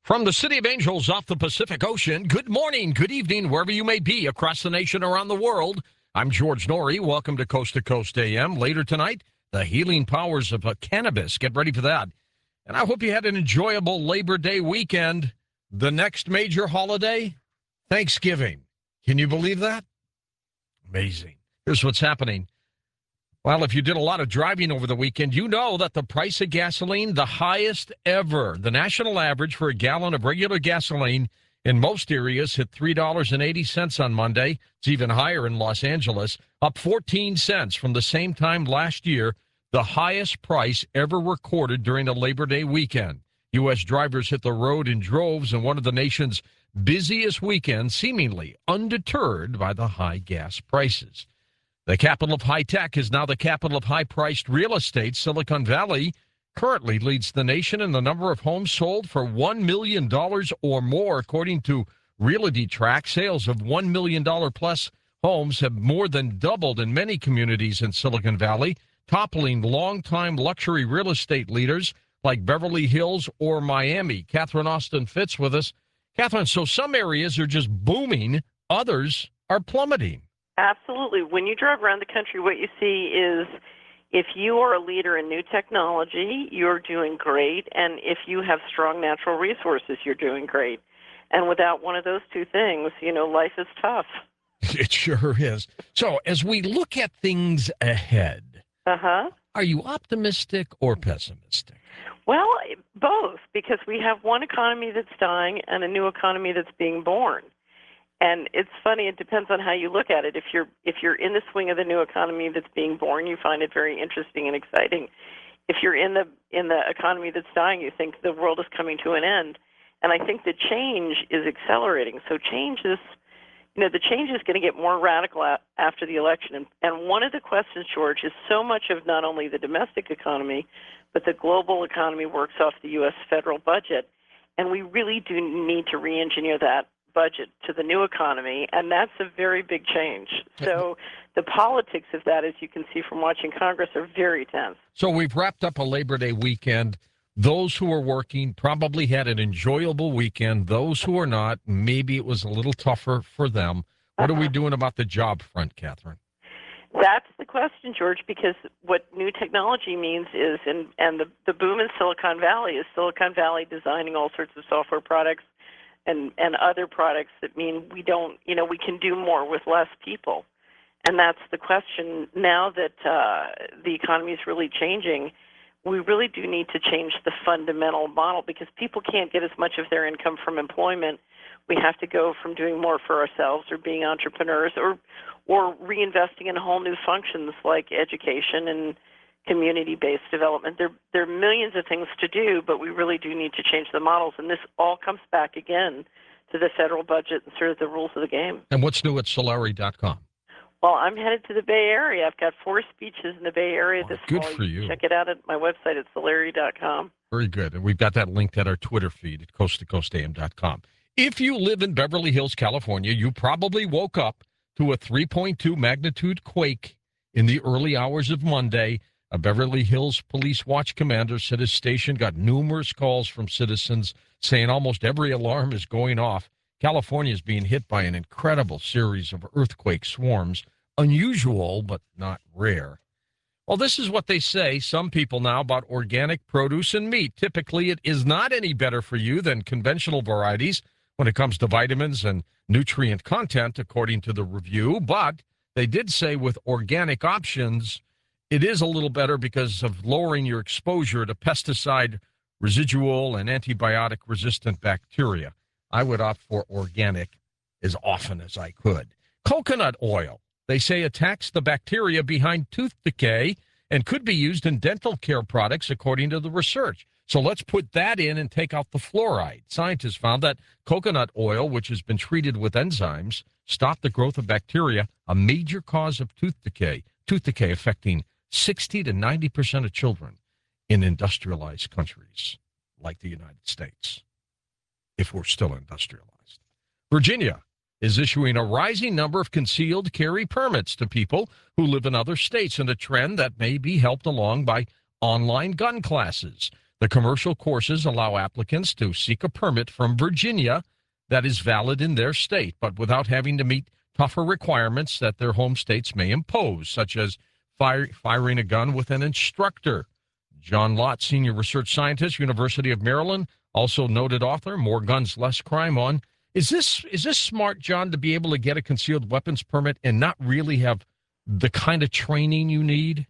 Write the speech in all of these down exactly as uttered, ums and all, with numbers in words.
From the City of Angels off the Pacific Ocean, good morning, good evening, wherever you may be across the nation, around the world. I'm George Noory. Welcome to Coast to Coast A M. Later tonight, the healing powers of uh, cannabis. Get ready for that. And I hope you had an enjoyable Labor Day weekend. The next major holiday, Thanksgiving. Can you believe that? Amazing. Here's what's happening. Well, if you did a lot of driving over the weekend, you know that the price of gasoline, the highest ever. The national average for a gallon of regular gasoline in most areas hit three dollars and eighty cents on Monday. It's even higher in Los Angeles, up fourteen cents from the same time last year, the highest price ever recorded during the Labor Day weekend. U S drivers hit the road in droves in one of the nation's busiest weekends, seemingly undeterred by the high gas prices. The capital of high tech is now the capital of high-priced real estate. Silicon Valley currently leads the nation in the number of homes sold for one million dollars or more. According to Realty Track, sales of one million dollars plus homes have more than doubled in many communities in Silicon Valley, toppling longtime luxury real estate leaders like Beverly Hills or Miami. Catherine Austin Fitz with us. Catherine, so some areas are just booming, others are plummeting. Absolutely. When you drive around the country, what you see is if you are a leader in new technology, you're doing great. And if you have strong natural resources, you're doing great. And without one of those two things, you know, life is tough. It sure is. So as we look at things ahead, uh-huh. Are you optimistic or pessimistic? Well, both, because we have one economy that's dying and a new economy that's being born. And it's funny, it depends on how you look at it. If you're if you're in the swing of the new economy that's being born, you find it very interesting and exciting. If you're in the in the economy that's dying, you think the world is coming to an end. And I think the change is accelerating. So change is, you know, the change is going to get more radical a- after the election. And, and one of the questions, George, is so much of not only the domestic economy, but the global economy works off the U S federal budget. And we really do need to re-engineer that budget to the new economy, and that's a very big change. So the politics of that, as you can see from watching Congress, are very tense. So we've wrapped up a Labor Day weekend. Those who are working probably had an enjoyable weekend. Those who are not, maybe it was a little tougher for them. What uh-huh. are we doing about the job front, Catherine? That's the question, George, because what new technology means is, and, and the, the boom in Silicon Valley is Silicon Valley designing all sorts of software products and, and other products that mean we don't, you know, we can do more with less people. And that's the question. Now that uh, the economy is really changing, we really do need to change the fundamental model because people can't get as much of their income from employment. We have to go from doing more for ourselves or being entrepreneurs or or reinvesting in whole new functions like education and community-based development. There, there are millions of things to do, but we really do need to change the models. And this all comes back again to the federal budget and sort of the rules of the game. And what's new at Solari dot com? Well, I'm headed to the Bay Area. I've got four speeches in the Bay Area oh, this good fall. For you. Check it out at my website at Solari dot com. Very good. And we've got that linked at our Twitter feed at coast to coast a m dot com. If you live in Beverly Hills, California, you probably woke up to a three point two magnitude quake in the early hours of Monday. A Beverly Hills Police Watch commander said his station got numerous calls from citizens saying almost every alarm is going off. California is being hit by an incredible series of earthquake swarms. Unusual, but not rare. Well, this is what they say, some people now, about organic produce and meat. Typically, it is not any better for you than conventional varieties when it comes to vitamins and nutrient content, according to the review. But they did say with organic options, it is a little better because of lowering your exposure to pesticide residual and antibiotic-resistant bacteria. I would opt for organic as often as I could. Coconut oil, they say, attacks the bacteria behind tooth decay and could be used in dental care products, according to the research. So let's put that in and take out the fluoride. Scientists found that coconut oil, which has been treated with enzymes, stopped the growth of bacteria, a major cause of tooth decay, tooth decay affecting sixty to ninety percent of children in industrialized countries like the United States, if we're still industrialized. Virginia is issuing a rising number of concealed carry permits to people who live in other states, in a trend that may be helped along by online gun classes. The commercial courses allow applicants to seek a permit from Virginia that is valid in their state, but without having to meet tougher requirements that their home states may impose, such as fire, firing a gun with an instructor. John Lott, senior research scientist, University of Maryland, also noted author, More Guns, Less Crime on. Is this is this smart, John, to be able to get a concealed weapons permit and not really have the kind of training you need?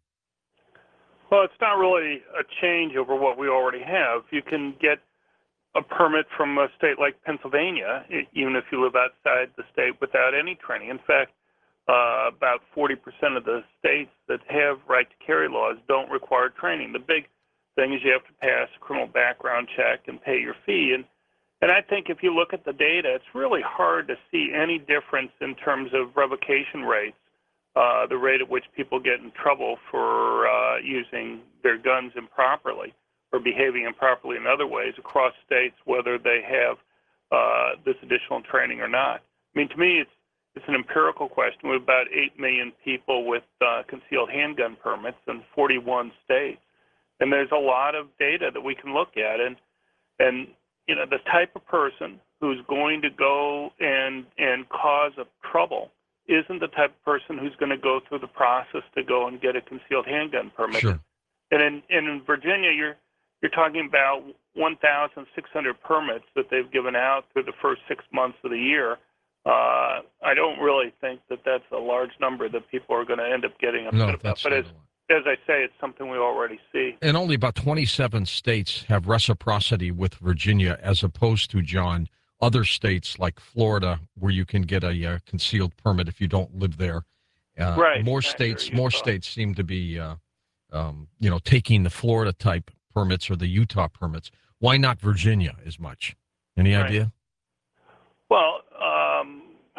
Well, it's not really a change over what we already have. You can get a permit from a state like Pennsylvania, even if you live outside the state, without any training. In fact, uh, about forty percent of the states that have right to carry laws don't require training. The big thing is you have to pass a criminal background check and pay your fee. And, and I think if you look at the data, it's really hard to see any difference in terms of revocation rates, uh, the rate at which people get in trouble for uh, using their guns improperly or behaving improperly in other ways across states, whether they have uh, this additional training or not. I mean, to me, it's it's an empirical question. We have about eight million people with uh, concealed handgun permits in forty-one states. And there's a lot of data that we can look at. And, and you know, the type of person who's going to go and, and cause a trouble isn't the type of person who's going to go through the process to go and get a concealed handgun permit. Sure. And in, and in Virginia, you're you're talking about one thousand six hundred permits that they've given out through the first six months of the year. Uh, I don't really think that that's a large number that people are going to end up getting upset No, about. that's But as, as I say, it's something we already see. And only about twenty-seven states have reciprocity with Virginia, as opposed to, John, other states like Florida, where you can get a uh, concealed permit if you don't live there. Uh, Right. More states, more states seem to be, uh, um, you know, taking the Florida type permits or the Utah permits. Why not Virginia as much? Any Right. idea? Well, um,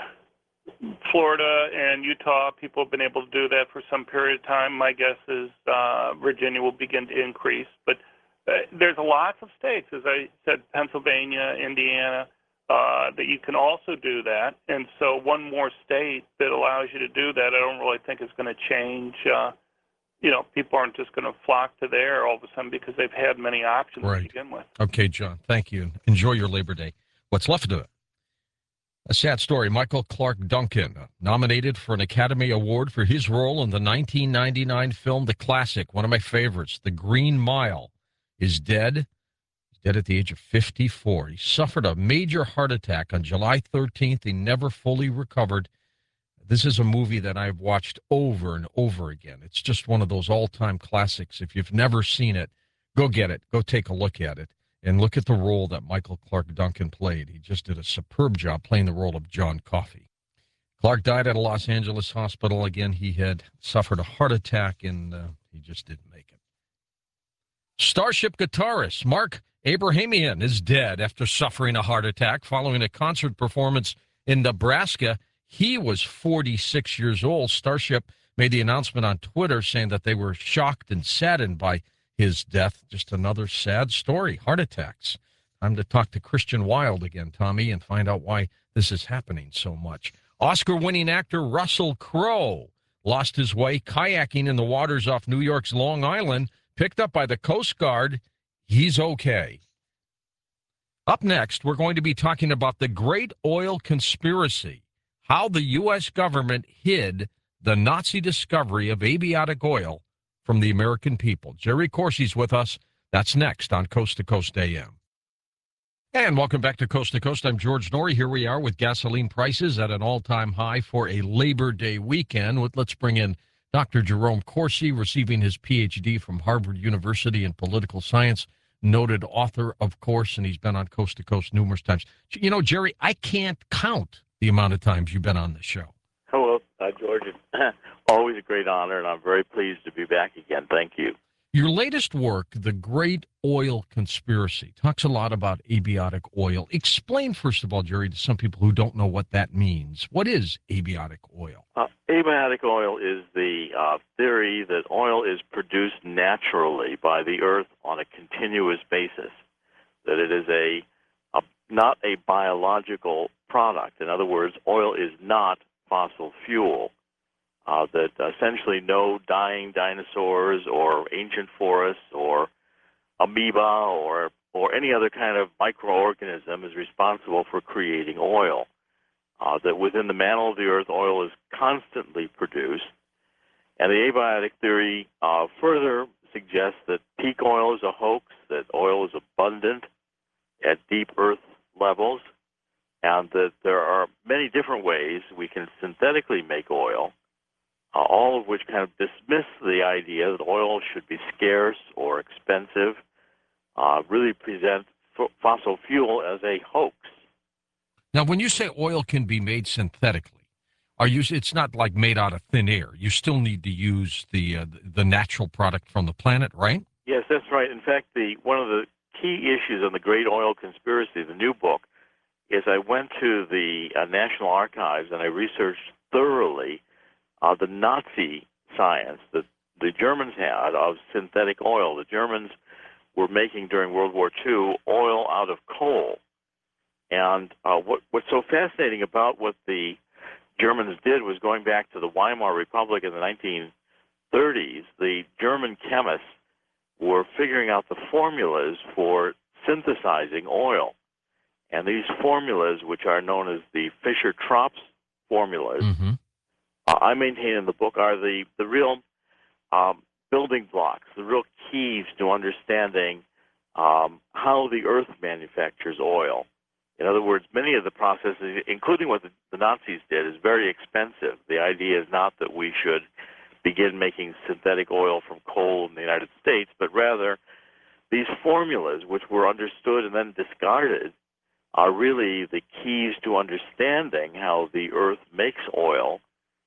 Florida and Utah, people have been able to do that for some period of time. My guess is uh, Virginia will begin to increase. But uh, there's lots of states, as I said, Pennsylvania, Indiana, uh, that you can also do that. And so one more state that allows you to do that, I don't really think is going to change. Uh, you know, people aren't just going to flock to there all of a sudden because they've had many options Right. to begin with. Okay, John, thank you. Enjoy your Labor Day. What's left of it? A sad story. Michael Clark Duncan, nominated for an Academy Award for his role in the nineteen ninety-nine film The Classic, one of my favorites, The Green Mile, is dead. He's dead at the age of fifty-four. He suffered a major heart attack on July thirteenth. He never fully recovered. This is a movie that I've watched over and over again. It's just one of those all-time classics. If you've never seen it, go get it. Go take a look at it. And look at the role that Michael Clark Duncan played. He just did a superb job playing the role of John Coffey. Clark died at a Los Angeles hospital. Again, he had suffered a heart attack, and uh, he just didn't make it. Starship guitarist Mark Abrahamian is dead after suffering a heart attack following a concert performance in Nebraska. He was forty-six years old. Starship made the announcement on Twitter saying that they were shocked and saddened by his death. Just another sad story. Heart attacks. Time to talk to Christian Wilde again, Tommy, and find out why this is happening so much. Oscar-winning actor Russell Crowe lost his way kayaking in the waters off New York's Long Island, picked up by the Coast Guard. He's okay. Up next, we're going to be talking about the Great Oil Conspiracy, how the U S government hid the Nazi discovery of abiotic oil from the American people. Jerry Corsi's with us. That's next on Coast to Coast A M. And welcome back to Coast to Coast. I'm George Norrie. Here we are with gasoline prices at an all-time high for a Labor Day weekend. Let's bring in Doctor Jerome Corsi, receiving his P H D from Harvard University in political science, noted author, of course, and he's been on Coast to Coast numerous times. You know, Jerry, I can't count the amount of times you've been on this show. Hello, uh, George. Always a great honor, and I'm very pleased to be back again. Thank you. Your latest work, The Great Oil Conspiracy, talks a lot about abiotic oil. Explain, first of all, Jerry, to some people who don't know what that means. What is abiotic oil? Uh, abiotic oil is the uh, theory that oil is produced naturally by the earth on a continuous basis, that it is a, a not a biological product. In other words, oil is not fossil fuel. Uh, that essentially no dying dinosaurs or ancient forests or amoeba or or any other kind of microorganism is responsible for creating oil. Uh, that within the mantle of the earth, oil is constantly produced. And the abiotic theory uh, further suggests that peak oil is a hoax, that oil is abundant at deep earth levels, and that there are many different ways we can synthetically make oil, uh, all of which kind of dismiss the idea that oil should be scarce or expensive, uh, really present f- fossil fuel as a hoax. Now, when you say oil can be made synthetically, are you? It's not like made out of thin air. You still need to use the uh, the natural product from the planet, right? Yes, that's right. In fact, the one of the key issues on the Great Oil Conspiracy, the new book, is I went to the uh, National Archives and I researched thoroughly uh, the Nazi science that the Germans had of synthetic oil. The Germans were making during World War Two oil out of coal. And uh, what, what's so fascinating about what the Germans did was going back to the Weimar Republic in the nineteen thirties, the German chemists were figuring out the formulas for synthesizing oil. And these formulas, which are known as the Fischer-Tropsch formulas, Mm-hmm. uh, I maintain in the book are the, the real um, building blocks, the real keys to understanding um, how the earth manufactures oil. In other words, many of the processes, including what the, the Nazis did, is very expensive. The idea is not that we should begin making synthetic oil from coal in the United States, but rather these formulas, which were understood and then discarded, are really the keys to understanding how the earth makes oil,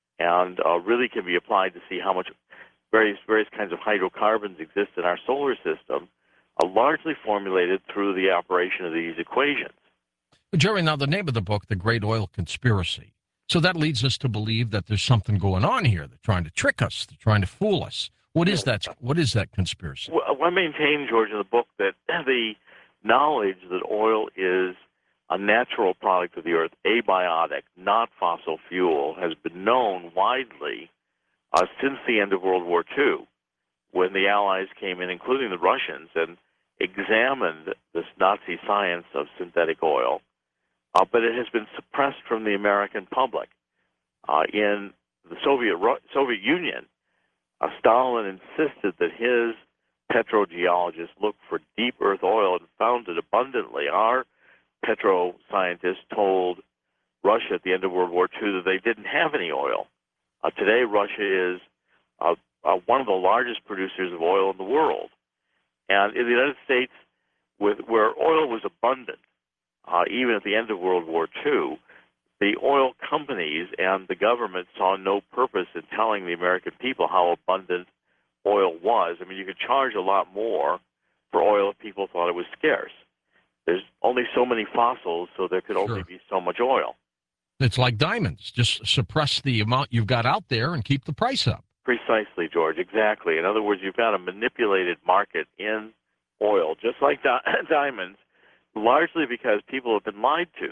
and uh, really can be applied to see how much various various kinds of hydrocarbons exist in our solar system, are largely formulated through the operation of these equations. Jerry, now the name of the book, The Great Oil Conspiracy. So that leads us to believe that there's something going on here. They're trying to trick us. They're trying to fool us. What is that? What is that conspiracy? Well, I maintain, George, in the book that the knowledge that oil is a natural product of the earth, abiotic, not fossil fuel, has been known widely uh, since the end of World War Two, when the Allies came in, including the Russians, and examined this Nazi science of synthetic oil. Uh, but it has been suppressed from the American public. Uh, in the Soviet Soviet Union, uh, Stalin insisted that his petrogeologists look for deep earth oil and found it abundantly. Our petro scientists told Russia at the end of World War Two that they didn't have any oil. Uh, today, Russia is uh, uh, one of the largest producers of oil in the world. And in the United States, with where oil was abundant, uh, even at the end of World War Two, the oil companies and the government saw no purpose in telling the American people how abundant oil was. I mean, you could charge a lot more for oil if people thought it was scarce. There's only so many fossils, so there could Sure. only be so much oil. It's like diamonds. Just suppress the amount you've got out there and keep the price up. Precisely, George, exactly. In other words, you've got a manipulated market in oil, just like di- diamonds, largely because people have been lied to.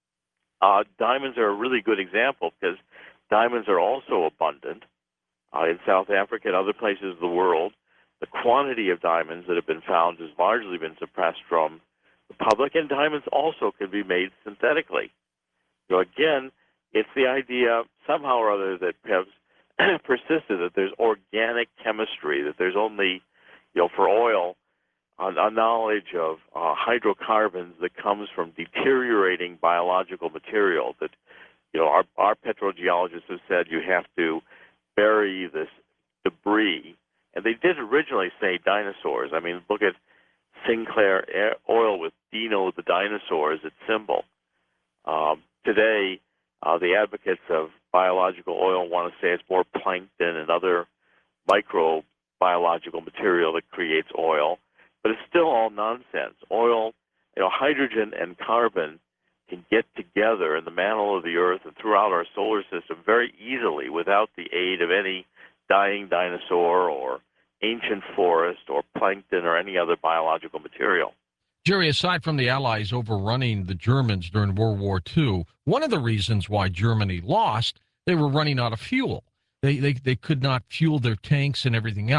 Uh, diamonds are a really good example because diamonds are also abundant uh, in South Africa and other places of the world. The quantity of diamonds that have been found has largely been suppressed from the public, and diamonds also can be made synthetically. So again, it's the idea somehow or other that has persisted that there's organic chemistry, that there's only, you know, for oil, a, a knowledge of uh, hydrocarbons that comes from deteriorating biological material. That, you know, our, our petrogeologists have said you have to bury this debris, and they did originally say dinosaurs. I mean, look at Sinclair oil with Dino the dinosaur as its symbol. Um, today, uh, the advocates of biological oil want to say it's more plankton and other microbiological material that creates oil, but it's still all nonsense. Oil, you know, hydrogen and carbon can get together in the mantle of the earth and throughout our solar system very easily without the aid of any dying dinosaur or ancient forest or plankton or any other biological material. Jerry, aside from the Allies overrunning the Germans during World War Two, one of the reasons why Germany lost, they were running out of fuel. They, they, they could not fuel their tanks and everything else.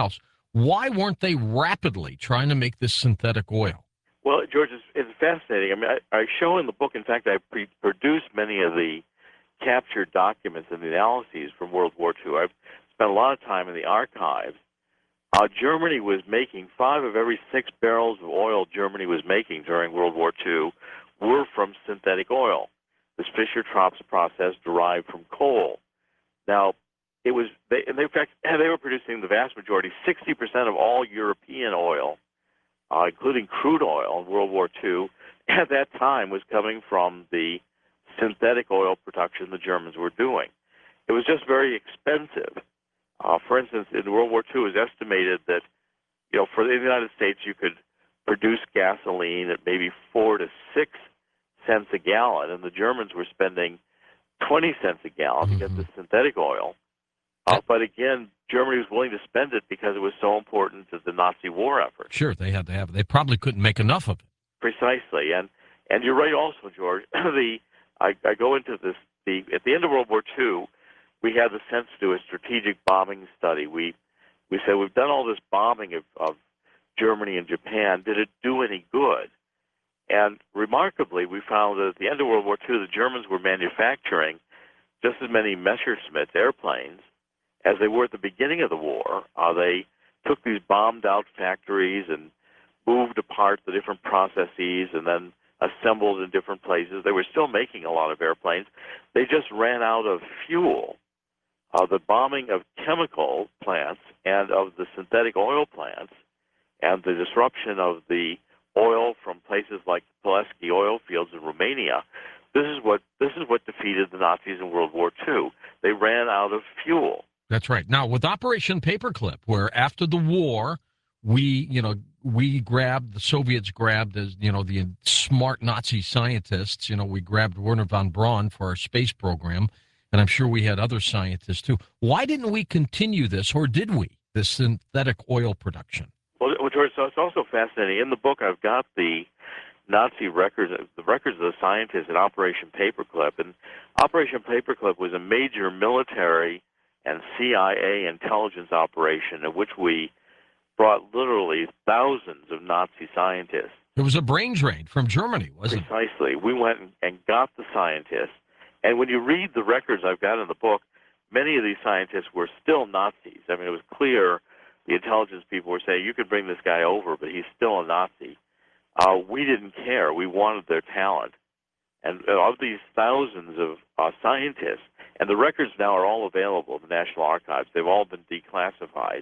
Why weren't they rapidly trying to make this synthetic oil? Well, George, it's, it's fascinating. I mean, I, I show in the book, in fact, I pre- produced many of the captured documents and the analyses from World War Two. I've spent a lot of time in the archives. Uh, Germany was making five of every six barrels of oil Germany was making during World War Two were from synthetic oil. This Fischer-Tropsch process derived from coal. Now, it was, they, and they, in fact, they were producing the vast majority, sixty percent of all European oil, uh, including crude oil in World War Two, at that time was coming from the synthetic oil production the Germans were doing. It was just very expensive. Uh, for instance, in World War Two, it was estimated that, you know, for the United States, you could produce gasoline at maybe four to six cents a gallon, and the Germans were spending twenty cents a gallon mm-hmm. to get the synthetic oil. Uh, but again, Germany was willing to spend it because it was so important to the Nazi war effort. Sure, they had to have it. They probably couldn't make enough of it. Precisely, and and you're right also, George. the I, I go into this. The at the end of World War Two, we had the sense to do a strategic bombing study. We we said we've done all this bombing of, of Germany and Japan. Did it do any good? And remarkably, we found that at the end of World War Two, the Germans were manufacturing just as many Messerschmitt airplanes as they were at the beginning of the war. Uh, they took these bombed-out factories and moved apart the different processes and then assembled in different places. They were still making a lot of airplanes. They just ran out of fuel. Uh, the bombing of chemical plants and of the synthetic oil plants and the disruption of the oil from places like the Pulaski oil fields in Romania, this is what this is what defeated the Nazis in World War Two. They ran out of fuel. That's right. Now, with Operation Paperclip, where after the war, we, you know, we grabbed, the Soviets grabbed, as you know, the smart Nazi scientists, you know, we grabbed Wernher von Braun for our space program, and I'm sure we had other scientists too. Why didn't we continue this, or did we, this synthetic oil production? Well, George, so it's also fascinating. In the book, I've got the Nazi records, the records of the scientists in Operation Paperclip, and Operation Paperclip was a major military and C I A intelligence operation in which we brought literally thousands of Nazi scientists. It was a brain drain from Germany, wasn't it? Precisely. We went and got the scientists. And when you read the records I've got in the book, many of these scientists were still Nazis. I mean, it was clear the intelligence people were saying, you could bring this guy over, but he's still a Nazi. Uh, we didn't care. We wanted their talent. And of these thousands of uh, scientists, and the records now are all available in the National Archives. They've all been declassified.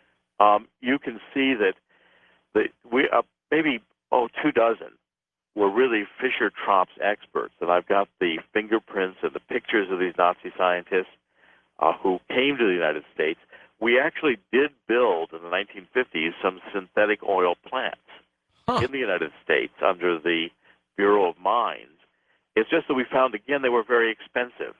Um, you can see that the, we uh, maybe, oh, two dozen were really Fischer-Tropsch experts. And I've got the fingerprints and the pictures of these Nazi scientists uh, who came to the United States. We actually did build, in the nineteen fifties, some synthetic oil plants huh. in the United States under the Bureau of Mines. It's just that we found, again, they were very expensive.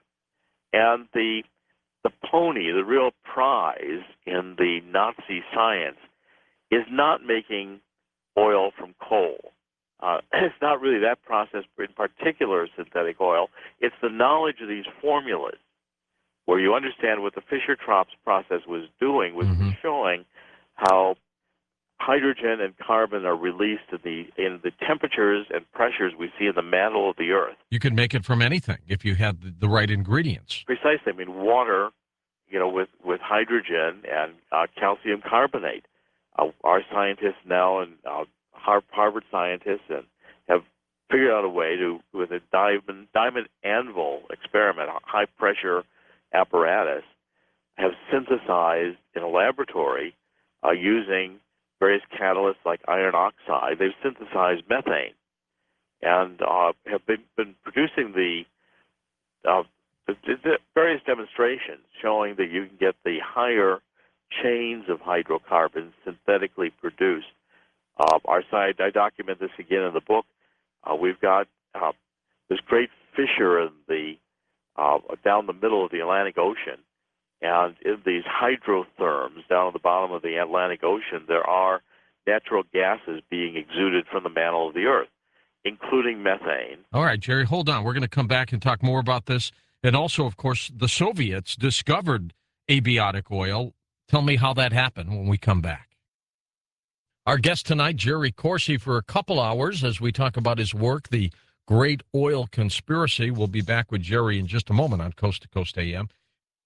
And the the pony, the real prize in the Nazi science, is not making oil from coal. Uh, it's not really that process, in particular synthetic oil. It's the knowledge of these formulas, where you understand what the Fischer-Tropsch process was doing, was mm-hmm. showing how hydrogen and carbon are released in the in the temperatures and pressures we see in the mantle of the Earth. You could make it from anything if you had the, the right ingredients. Precisely. I mean, water, you know, with, with hydrogen and uh, calcium carbonate. Uh, our scientists now, and uh, Harvard scientists, and have figured out a way to, with a diamond, diamond anvil experiment, a high-pressure apparatus, have synthesized in a laboratory uh, using various catalysts like iron oxide. They've synthesized methane and uh, have been, been producing the, uh, the, the various demonstrations showing that you can get the higher chains of hydrocarbons synthetically produced. Uh, our side, I document this again in the book. Uh, we've got uh, this great fissure in the uh, down the middle of the Atlantic Ocean. And in these hydrotherms down at the bottom of the Atlantic Ocean, there are natural gases being exuded from the mantle of the Earth, including methane. All right, Jerry, hold on. We're going to come back and talk more about this. And also, of course, the Soviets discovered abiotic oil. Tell me how that happened when we come back. Our guest tonight, Jerry Corsi, for a couple hours as we talk about his work, The Great Oil Conspiracy. We'll be back with Jerry in just a moment on Coast to Coast A M.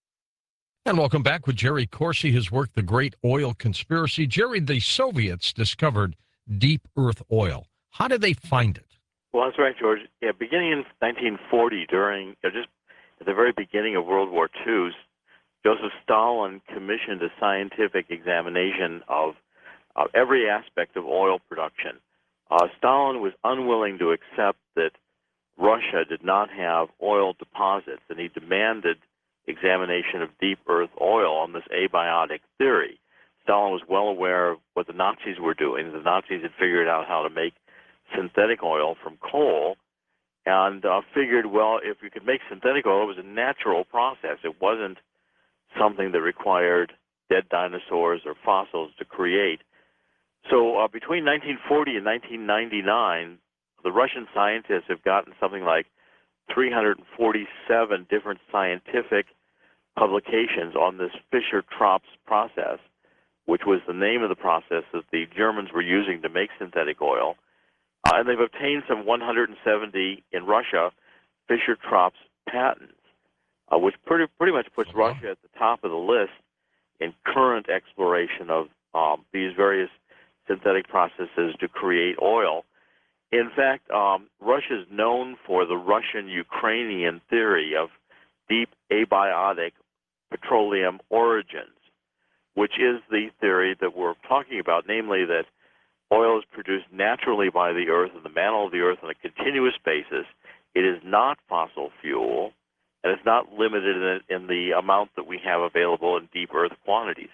And welcome back with Jerry Corsi, his work, The Great Oil Conspiracy. Jerry, the Soviets discovered deep earth oil. How did they find it? Well, that's right, George. Yeah, beginning in nineteen forty, during, you know, just at the very beginning of World War Two, Joseph Stalin commissioned a scientific examination of uh, every aspect of oil production. Uh, Stalin was unwilling to accept that Russia did not have oil deposits, and he demanded examination of deep earth oil on this abiotic theory. Stalin was well aware of what the Nazis were doing. The Nazis had figured out how to make synthetic oil from coal, and uh, figured, well, if you could make synthetic oil, it was a natural process. It wasn't something that required dead dinosaurs or fossils to create. So uh, between nineteen forty and nineteen ninety-nine, the Russian scientists have gotten something like three hundred forty-seven different scientific publications on this Fischer-Tropsch process, which was the name of the process that the Germans were using to make synthetic oil. Uh, and they've obtained some one hundred seventy in Russia Fischer-Tropsch patents, uh, which pretty, pretty much puts Wow. Russia at the top of the list in current exploration of um, these various synthetic processes to create oil. In fact, um, Russia is known for the Russian-Ukrainian theory of deep abiotic petroleum origins, which is the theory that we're talking about, namely that oil is produced naturally by the earth in the mantle of the earth on a continuous basis. It is not fossil fuel, and it's not limited in, in the amount that we have available in deep earth quantities.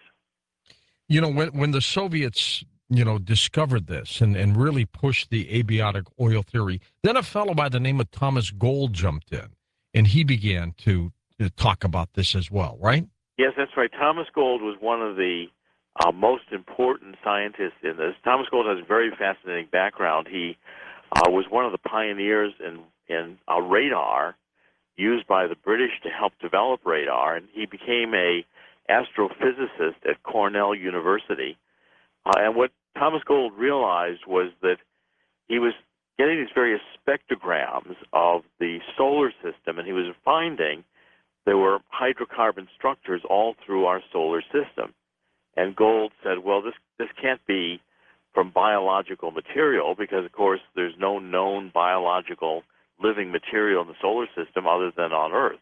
You know, when, when the Soviets, you know, discovered this and, and really pushed the abiotic oil theory, then a fellow by the name of Thomas Gold jumped in, and he began to, to talk about this as well, right? Yes, that's right. Thomas Gold was one of the uh, most important scientists in this. Thomas Gold has a very fascinating background. He uh, was one of the pioneers in, in uh, radar used by the British to help develop radar, and he became a astrophysicist at Cornell University. Uh, and what Thomas Gold realized was that he was getting these various spectrograms of the solar system, and he was finding there were hydrocarbon structures all through our solar system. And Gold said, well, this, this can't be from biological material because, of course, there's no known biological living material in the solar system other than on Earth.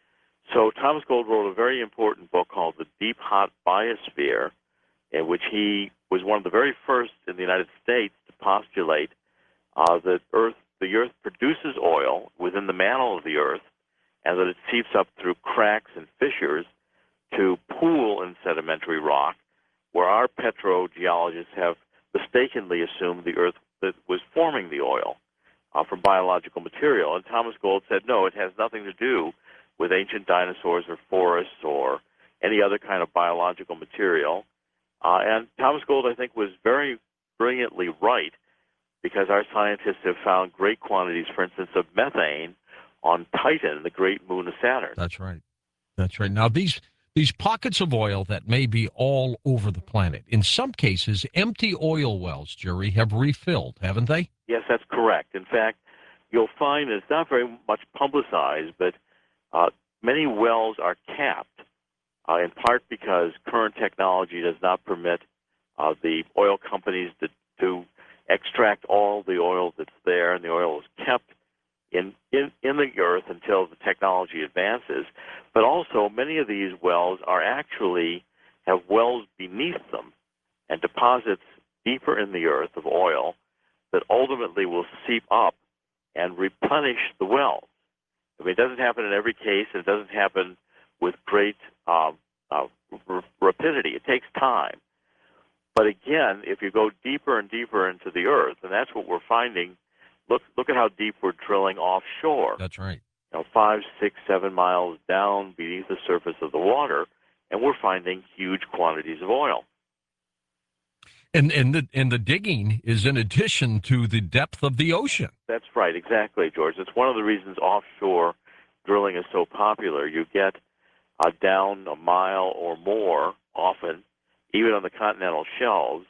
So Thomas Gold wrote a very important book called The Deep Hot Biosphere, in which he was one of the very first in the United States to postulate uh, that Earth, the Earth produces oil within the mantle of the Earth, and that it seeps up through cracks and fissures to pool in sedimentary rock, where our petrogeologists have mistakenly assumed the Earth that was forming the oil uh, from biological material. And Thomas Gold said, no, it has nothing to do with ancient dinosaurs or forests or any other kind of biological material. Uh, and Thomas Gold, I think, was very brilliantly right, because our scientists have found great quantities, for instance, of methane on Titan, the great moon of Saturn. That's right. That's right. Now, these these pockets of oil that may be all over the planet, in some cases, empty oil wells, Jerry, have refilled, haven't they? Yes, that's correct. In fact, you'll find it's not very much publicized, but uh, many wells are capped, uh, in part because current technology does not permit uh, the oil companies to, to extract all the oil that's there, and the oil is kept In, in, in the earth until the technology advances. But also, many of these wells are actually have wells beneath them and deposits deeper in the earth of oil that ultimately will seep up and replenish the wells. I mean, it doesn't happen in every case. It doesn't happen with great uh, uh, r- rapidity. It takes time. But again, if you go deeper and deeper into the earth, and that's what we're finding. Look! Look at how deep we're drilling offshore. That's right. You know, five, six, seven miles down beneath the surface of the water, and we're finding huge quantities of oil. And and the and the digging is in addition to the depth of the ocean. That's right, exactly, George. It's one of the reasons offshore drilling is so popular. You get uh, down a mile or more often, even on the continental shelves,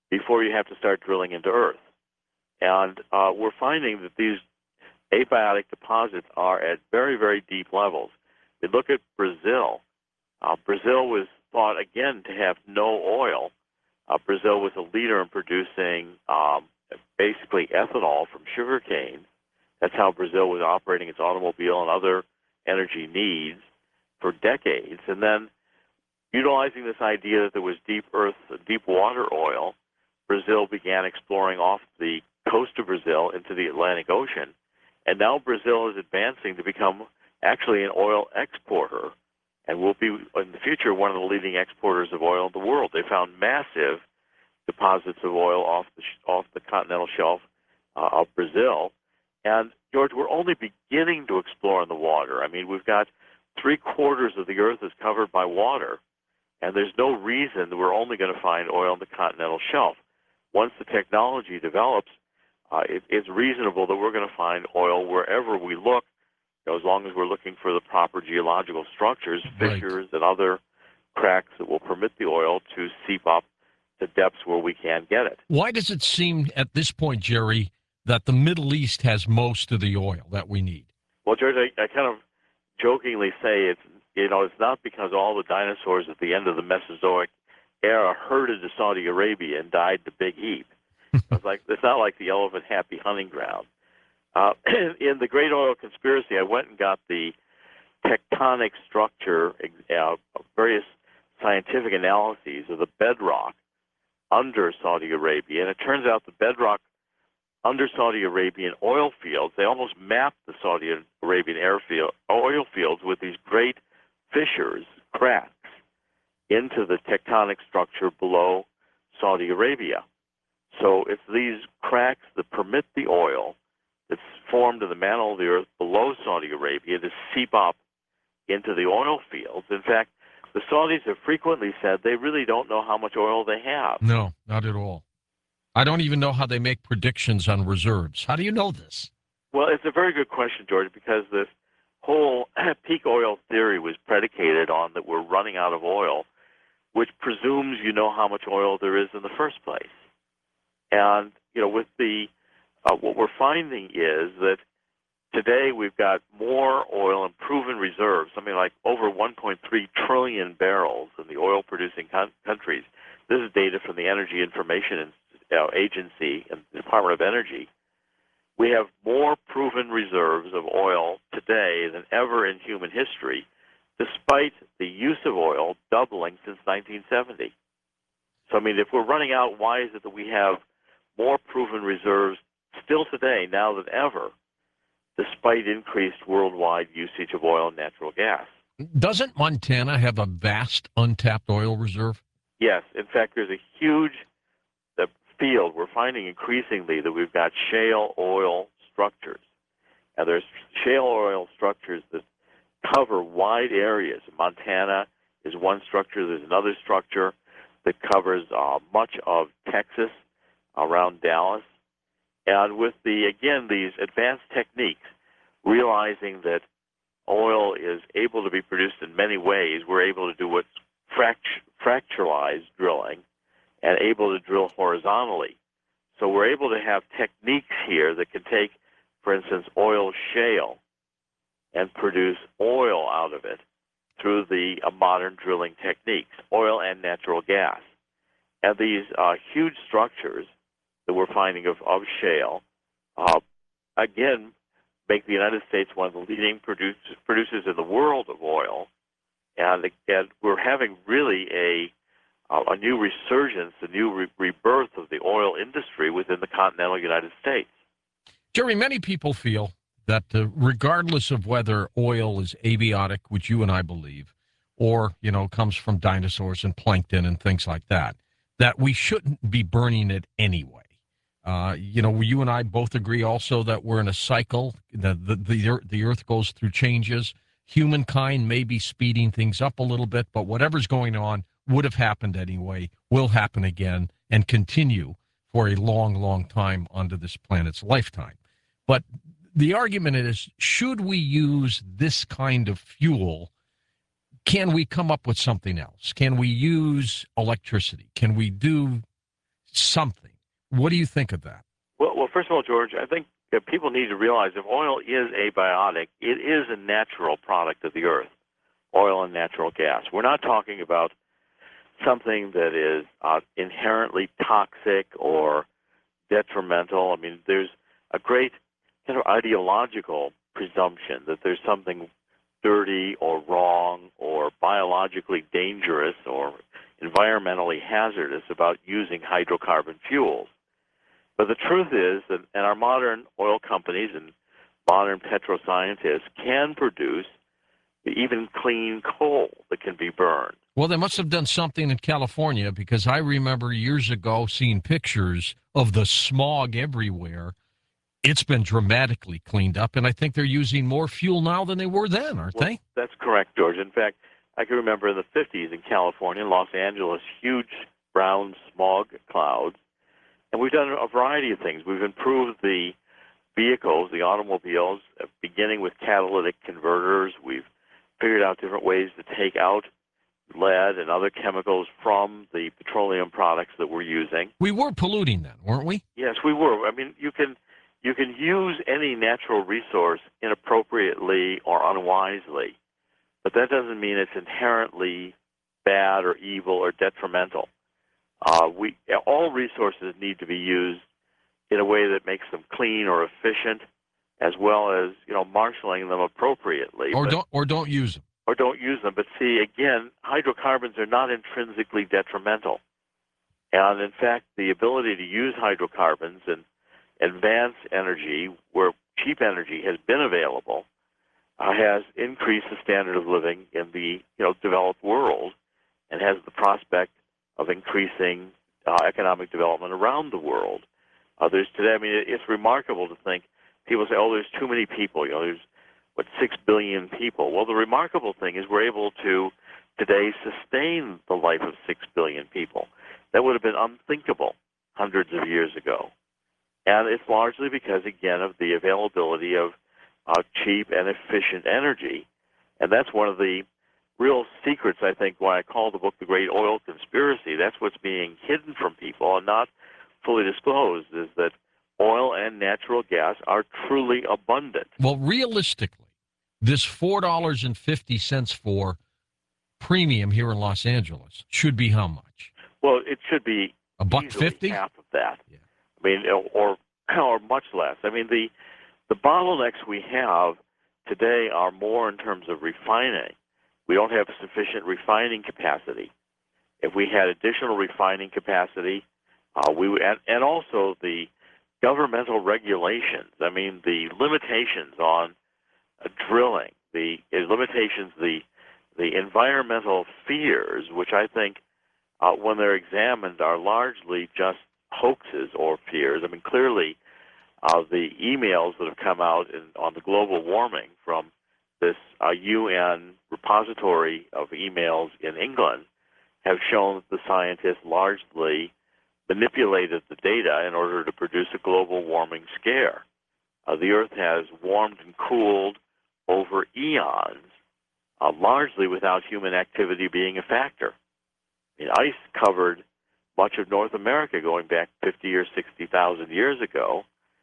before you have to start drilling into Earth. And uh, we're finding that these abiotic deposits are at very, very deep levels. We look at Brazil. Uh, Brazil was thought, again, to have no oil. Uh, Brazil was a leader in producing um, basically ethanol from sugarcane. That's how Brazil was operating its automobile and other energy needs for decades. And then, utilizing this idea that there was deep earth, deep water oil, Brazil began exploring off the coast of Brazil into the Atlantic Ocean. And now Brazil is advancing to become actually an oil exporter, and will be in the future one of the leading exporters of oil in the world. They found massive deposits of oil off the off the continental shelf uh, of Brazil. And George, we're only beginning to explore in the water. I mean, we've got three quarters of the Earth is covered by water, and there's no reason that we're only going to find oil on the continental shelf. Once the technology develops, uh, it, it's reasonable that we're going to find oil wherever we look, you know, as long as we're looking for the proper geological structures, fissures, right, and other cracks that will permit the oil to seep up to depths where we can get it. Why does it seem at this point, Jerry, that the Middle East has most of the oil that we need? Well, George, I, I kind of jokingly say it's, you know, it's not because all the dinosaurs at the end of the Mesozoic era herded to Saudi Arabia and died the big heap. It's like it's not like the elephant happy hunting ground. Uh, in the Great Oil Conspiracy, I went and got the tectonic structure, uh, various scientific analyses of the bedrock under Saudi Arabia, and it turns out the bedrock under Saudi Arabian oil fields, they almost mapped the Saudi Arabian airfield, oil fields with these great fissures, cracks, into the tectonic structure below Saudi Arabia. So it's these cracks that permit the oil that's formed in the mantle of the earth below Saudi Arabia to seep up into the oil fields. In fact, the Saudis have frequently said they really don't know how much oil they have. No, not at all. I don't even know how they make predictions on reserves. How do you know this? Well, it's a very good question, George, because this whole peak oil theory was predicated on that we're running out of oil, which presumes you know how much oil there is in the first place. And, you know, with the, uh, what we're finding is that today we've got more oil in proven reserves, something like over one point three trillion barrels in the oil-producing con- countries. This is data from the Energy Information uh, Agency and the Department of Energy. We have more proven reserves of oil today than ever in human history, despite the use of oil doubling since nineteen seventy. So, I mean, if we're running out, why is it that we have more proven reserves still today, now than ever, despite increased worldwide usage of oil and natural gas? Doesn't Montana have a vast untapped oil reserve? Yes. In fact, there's a huge the field. We're finding increasingly that we've got shale oil structures. And there's shale oil structures that cover wide areas. Montana is one structure. There's another structure that covers uh, much of Texas around Dallas. And with the, again, these advanced techniques, realizing that oil is able to be produced in many ways, we're able to do what's fract- fracturalized drilling and able to drill horizontally. So we're able to have techniques here that can take, for instance, oil shale and produce oil out of it through the uh, modern drilling techniques, oil and natural gas. And these uh, huge structures that we're finding of, of shale, uh, again, make the United States one of the leading produce, producers in the world of oil. And again, we're having really a, uh, a new resurgence, a new re- rebirth of the oil industry within the continental United States. Jerry, many people feel that uh, regardless of whether oil is abiotic, which you and I believe, or, you know, comes from dinosaurs and plankton and things like that, that we shouldn't be burning it anyway. Uh, you know, you and I both agree also that we're in a cycle. The, the, the, the Earth goes through changes. Humankind may be speeding things up a little bit, but whatever's going on would have happened anyway, will happen again, and continue for a long, long time onto this planet's lifetime. But the argument is, should we use this kind of fuel? Can we come up with something else? Can we use electricity? Can we do something. What do you think of that? Well, well, first of all, George, I think that people need to realize if oil is abiotic, it is a natural product of the earth, oil and natural gas. We're not talking about something that is uh, inherently toxic or detrimental. I mean, there's a great kind of ideological presumption that there's something dirty or wrong or biologically dangerous or environmentally hazardous about using hydrocarbon fuels. But the truth is that and our modern oil companies and modern petroscientists can produce even clean coal that can be burned. Well, they must have done something in California, because I remember years ago seeing pictures of the smog everywhere. It's been dramatically cleaned up, and I think they're using more fuel now than they were then, aren't Well, they? That's correct, George. In fact, I can remember in the fifties in California, in Los Angeles, huge brown smog clouds. And we've done a variety of things. We've improved the vehicles, the automobiles, uh, beginning with catalytic converters. We've figured out different ways to take out lead and other chemicals from the petroleum products that we're using. We were polluting then, weren't we? Yes, we were. I mean, you can you can use any natural resource inappropriately or unwisely, but that doesn't mean it's inherently bad or evil or detrimental. Uh, we all resources need to be used in a way that makes them clean or efficient, as well as you know marshaling them appropriately. Or but, don't or don't use them. or don't use them. But see, again, hydrocarbons are not intrinsically detrimental, and in fact, the ability to use hydrocarbons and advance energy, where cheap energy has been available, uh, has increased the standard of living in the you know developed world, and has the prospect of increasing uh, economic development around the world. Uh, there's today, I mean, it, it's remarkable to think, people say, oh, there's too many people, you know, there's, what, six billion people. Well, the remarkable thing is we're able to today sustain the life of six billion people. That would have been unthinkable hundreds of years ago. And it's largely because, again, of the availability of uh, cheap and efficient energy. And that's one of the real secrets, I think, why I call the book The Great Oil Conspiracy. That's what's being hidden from people and not fully disclosed, is that oil and natural gas are truly abundant. Well, realistically, this four dollars and fifty cents for premium here in Los Angeles should be how much? Well, it should be A buck easily fifty? half of that. Yeah. I mean, or or much less. I mean, the the bottlenecks we have today are more in terms of refining. We don't have sufficient refining capacity. If we had additional refining capacity, uh, we and, and also the governmental regulations. I mean, the limitations on uh, drilling, the uh, limitations, the the environmental fears, which I think, uh, when they're examined, are largely just hoaxes or fears. I mean, clearly, uh, the emails that have come out in, on the global warming from this uh, U N repository of emails in England have shown that the scientists largely manipulated the data in order to produce a global warming scare. Uh, the Earth has warmed and cooled over eons, uh, largely without human activity being a factor. I mean, ice covered much of North America going back fifty or sixty thousand years ago,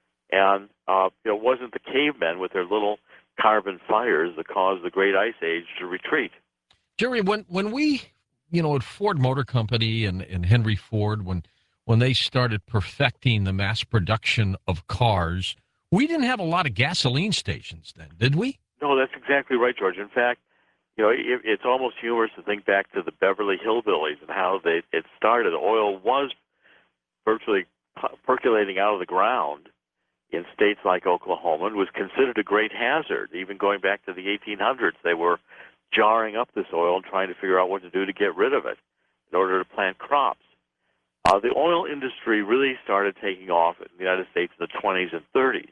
and uh, it wasn't the cavemen with their little carbon fires that caused the Great Ice Age to retreat. Jerry, when when we, you know, at Ford Motor Company and, and Henry Ford, when when they started perfecting the mass production of cars, we didn't have a lot of gasoline stations then, did we? No, that's exactly right, George. In fact, you know, it, it's almost humorous to think back to the Beverly Hillbillies and how they it started. Oil was virtually percolating out of the ground in states like Oklahoma and was considered a great hazard. Even going back to the eighteen hundreds, they were jarring up this oil and trying to figure out what to do to get rid of it in order to plant crops. Uh, the oil industry really started taking off in the United States in the twenties and thirties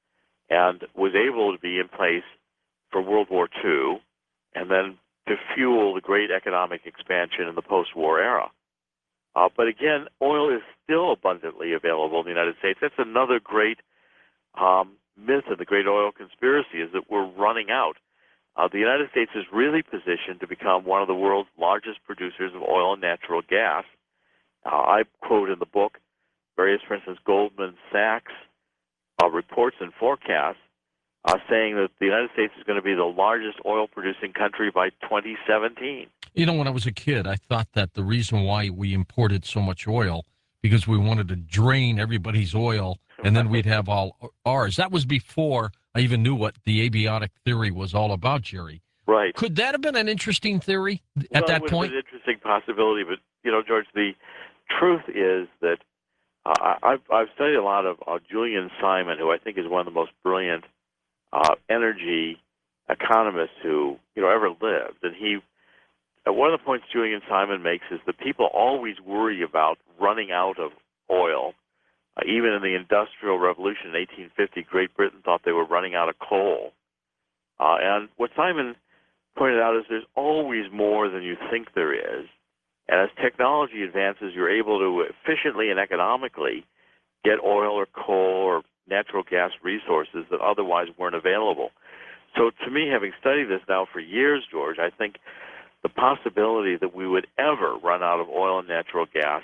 and was able to be in place for World War Two and then to fuel the great economic expansion in the post-war era. Uh, but again, oil is still abundantly available in the United States. That's another great um, myth of the great oil conspiracy, is that we're running out. Uh, the United States is really positioned to become one of the world's largest producers of oil and natural gas. Uh, I quote in the book various, for instance, Goldman Sachs uh, reports and forecasts uh, saying that the United States is going to be the largest oil-producing country by twenty seventeen. You know, when I was a kid, I thought that the reason why we imported so much oil because we wanted to drain everybody's oil, and then we'd have all ours. That was before I even knew what the abiotic theory was all about, Jerry. Right. Could that have been an interesting theory at well, that it would point? Have been an interesting possibility, but, you know, George, the truth is that uh, I've, I've studied a lot of uh, Julian Simon, who I think is one of the most brilliant uh, energy economists who, you know, ever lived. And he, uh, one of the points Julian Simon makes is that people always worry about running out of oil. Uh, even in the Industrial Revolution in eighteen fifty, Great Britain thought they were running out of coal. Uh, and what Simon pointed out is there's always more than you think there is. And as technology advances, you're able to efficiently and economically get oil or coal or natural gas resources that otherwise weren't available. So to me, having studied this now for years, George, I think the possibility that we would ever run out of oil and natural gas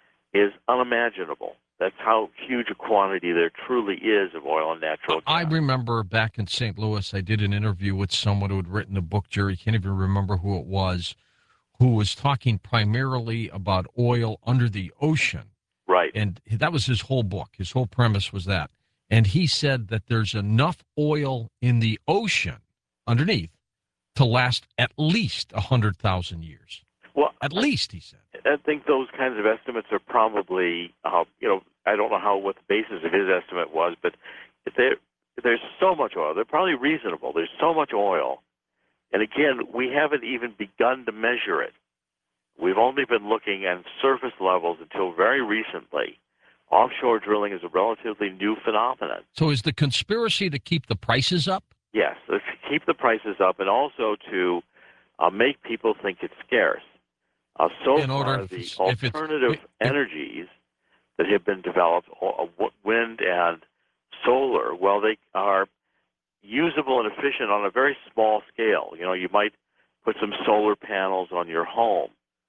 is unimaginable. That's how huge a quantity there truly is of oil and natural gas. I remember back in Saint Louis, I did an interview with someone who had written a book, Jerry, can't even remember who it was, who was talking primarily about oil under the ocean. Right. And that was his whole book. His whole premise was that. And he said that there's enough oil in the ocean underneath to last at least one hundred thousand years. Well, at least, he said. I think those kinds of estimates are probably, uh, you know, I don't know how what the basis of his estimate was, but if there, there's so much oil. They're probably reasonable. There's so much oil. And again, we haven't even begun to measure it. We've only been looking at surface levels until very recently. Offshore drilling is a relatively new phenomenon. So is the conspiracy to keep the prices up? Yes, to keep the prices up and also to uh, make people think it's scarce. Uh, so In far, order, the if alternative if, energies that have been developed, uh, wind and solar, well, they are usable and efficient on a very small scale. You know, you might put some solar panels on your home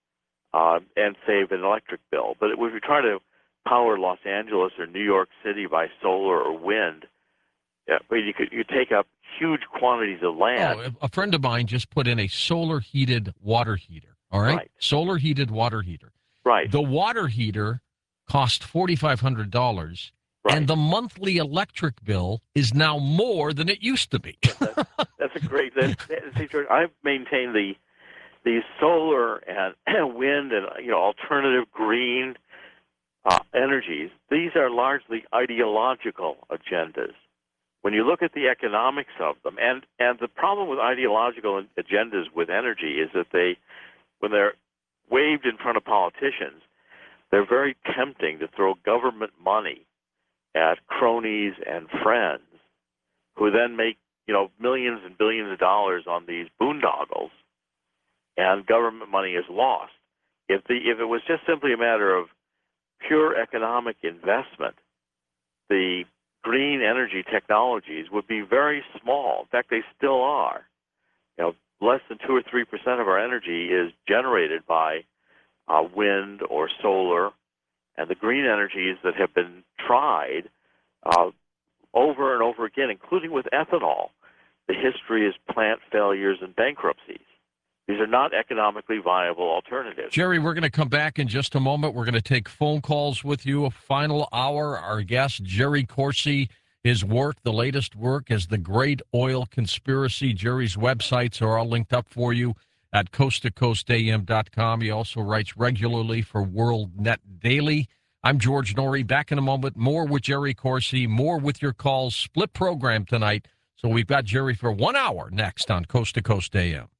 uh, and save an electric bill. But if you try to power Los Angeles or New York City by solar or wind, yeah, but you could you take up huge quantities of land. Oh, a friend of mine just put in a solar heated water heater. All right? Right. Solar heated water heater. Right. The water heater cost four thousand five hundred dollars, Right. and the monthly electric bill is now more than it used to be. that's, that's a great. That, see, George, I've maintained the these solar and wind and you know alternative green uh, energies. These are largely ideological agendas. When you look at the economics of them, and and the problem with ideological agendas with energy is that they, when they're waved in front of politicians, they're very tempting to throw government money at cronies and friends who then make, you know, millions and billions of dollars on these boondoggles, and government money is lost. If the if it was just simply a matter of pure economic investment, the green energy technologies would be very small. In fact, they still are. You know, less than two or three percent of our energy is generated by uh, wind or solar, and the green energies that have been tried uh, over and over again, including with ethanol, the history is plant failures and bankruptcies. These are not economically viable alternatives. Jerry, we're going to come back in just a moment. We're going to take phone calls with you. A final hour. Our guest, Jerry Corsi, his work, the latest work, is The Great Oil Conspiracy. Jerry's websites are all linked up for you at coast to coast A M dot com. He also writes regularly for World Net Daily. I'm George Noory. Back in a moment. More with Jerry Corsi, more with your calls. Split program tonight. So we've got Jerry for one hour next on Coast to Coast A M.